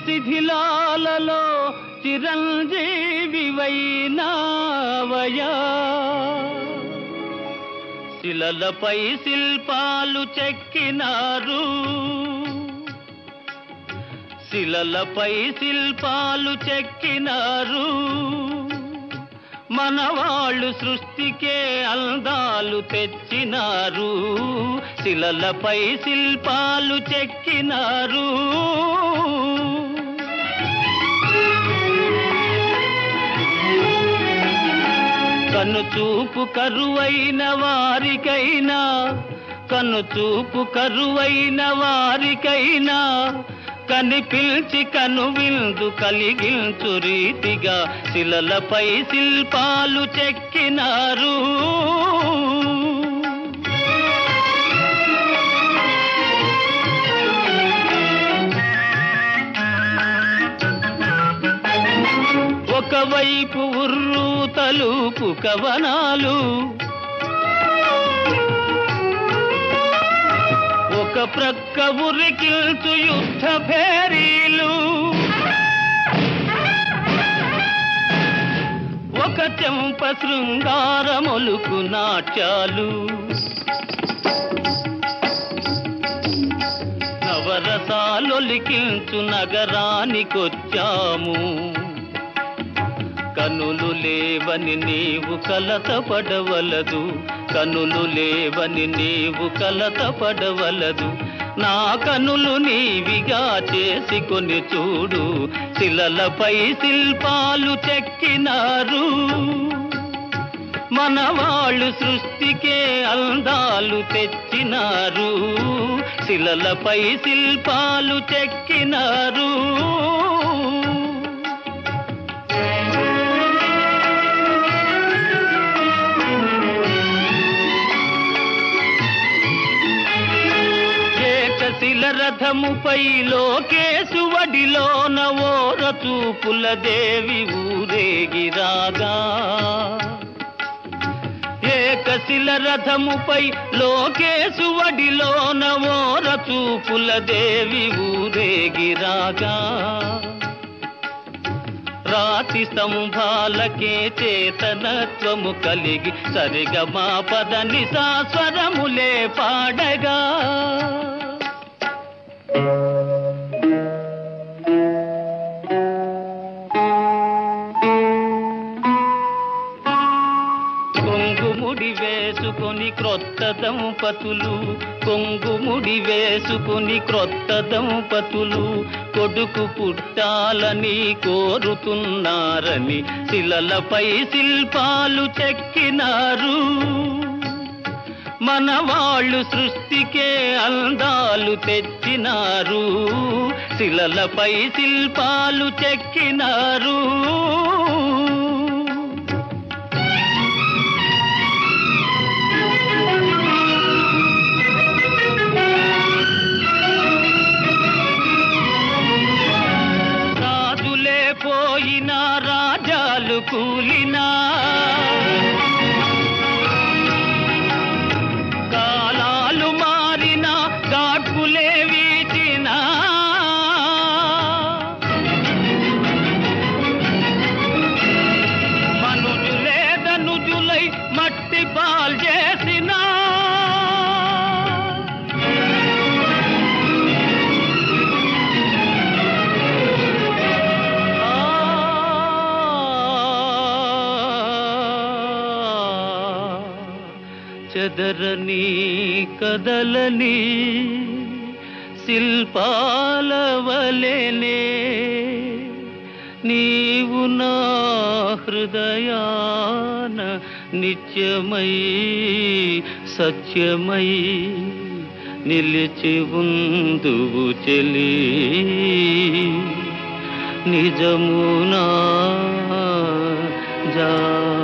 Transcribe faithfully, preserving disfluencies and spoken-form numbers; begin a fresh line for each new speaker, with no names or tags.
శిథిలాలలో చిరంజీవివైనావయా శిలలపై శిల్పాలు చెక్కినారు శిలలపై శిల్పాలు చెక్కినారు మనవాళ్ళు సృష్టికే అందాలు తెచ్చినారు శిలలపై శిల్పాలు చెక్కినారు కనుచూపు కరువైన వారికైనా కనుచూపు కరువైన వారికైనా కనిపిల్చి కనువిందు కలిగించు రీతిగా శిలలపై శిల్పాలు చెక్కినారు ఒకవైపు ఉర్రు తలుపు కవనాలు ఒక ప్రక్క ఉరికిల్చు యుద్ధ భేరీలు ఒక చెంప శృంగారమొలుకు నాట్యాలు నవరసాలొలికిల్చు నగరానికొచ్చాము కనులు లేవని నీవు కలతపడవలదు కనులు లేవని నీవు కలతపడవలదు నా కనులు నీవిగా చేసుకొని చూడు శిలలపై శిల్పాలు చెక్కినారు మనవాళ్ళు సృష్టికే అందాలు తెచ్చినారు శిలలపై శిల్పాలు చెక్కినారు శిల రథముపై లోకేశువడిలోన ఓర చూపుల దేవి ఊరేగిరాగా ఏకశిల రథముపై లోకేశువడిలోన ఓర చూపుల దేవి ఊరేగిరాగా రాతి స్తంభాలకే చేతనత్వము కలిగి సరిగమా పదని సాస్వరములే పాడగా కొంగుముడి వేసుకొని క్రొత్త దంపతులు కొంగుముడి వేసుకొని క్రొత్త దంపతులు కొడుకు పుట్టాలని కోరుతున్నారని శిలలపై శిల్పాలు చెక్కినారు మనవాళ్ళు సృష్టికే అందాలు తెచ్చినారు శిలలపై శిల్పాలు చెక్కినారు రాజులే పోయినా రాజాలు కూలినా మట్టి పాల్ చేసిన చెదరని కదలని శిల్పాల వలెనే నీవు నా హృదయాన నిత్యమై సత్యమై నిలిచి ఉందువు చెలి నిజమునా జా